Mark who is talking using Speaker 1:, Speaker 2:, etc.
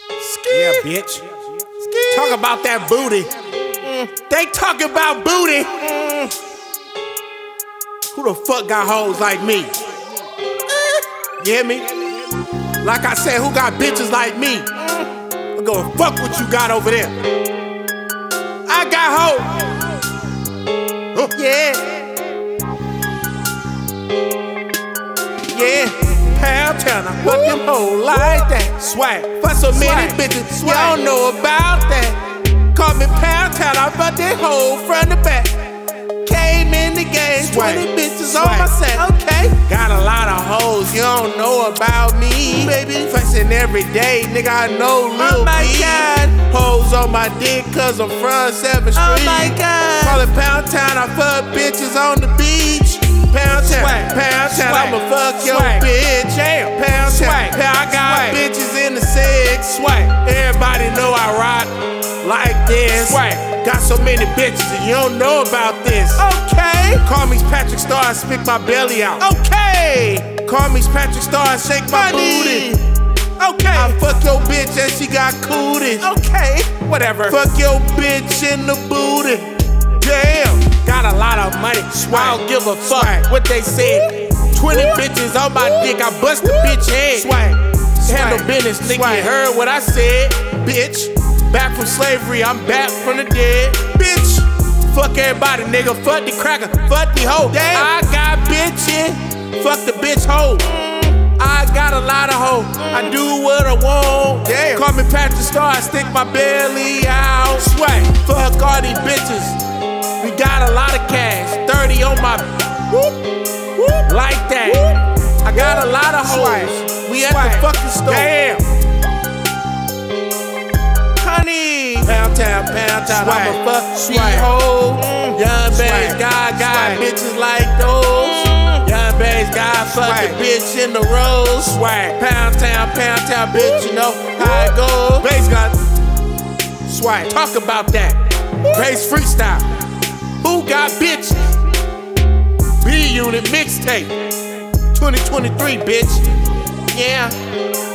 Speaker 1: Yeah, bitch. Talk about that booty. They talk about booty. Who the fuck got hoes like me? You hear me? Like I said, who got bitches like me? I'm gonna fuck what you got over there. I got hoes. Yeah. Yeah, Pound Town, I fuck them hoes like that. Swag, for so many bitches, y'all know about that. Call me Pound Town, I fuck that hoe from the back. Came in the game, 20 bitches on my set. Okay, got a lot of hoes, you don't know about me. Baby, flexing every day, nigga, I know real. Oh my God, hoes on my dick, cause I'm from 7th Street. Oh my God, call it Pound Town, I fuck bitches on the beach. Pound Town, Pound Town, I'ma fuck your bitch. Pound Town, I got bitches in the six. Everybody know I rock like this. Got so many bitches and you don't know about this. Okay. Call me Patrick Star, I spit my belly out. Okay. Call me Patrick Star, I shake my booty. Okay. I fuck your bitch and she got cooties. Okay. Whatever. Fuck your bitch in the booty. Damn. Got a lot of money, I don't give a fuck what they said. 20 bitches on my dick, I bust the bitch head. Handle business, nigga, you heard what I said. Bitch, back from slavery, I'm back from the dead. Bitch, fuck everybody, nigga, fuck the cracker, fuck the hoe. I got bitches, fuck the bitch hoe. I got a lot of hoes, I do what I want. Call me Patrick Star, I stick my belly out. Fuck all these bitches. We got a lot of cash, 30 on my like that. I got a lot of hoes. We at the fucking store. Damn. Honey. Pound Town, I'ma fuck these hoes. Young bass guy got bitches like those. Young bass guy fuck the bitch in the rose. Pound Town, bitch, you know how it goes. Bass got swag. Talk about that. Bass freestyle. Who got bitches? B-Unit mixtape 2023, bitch. Yeah.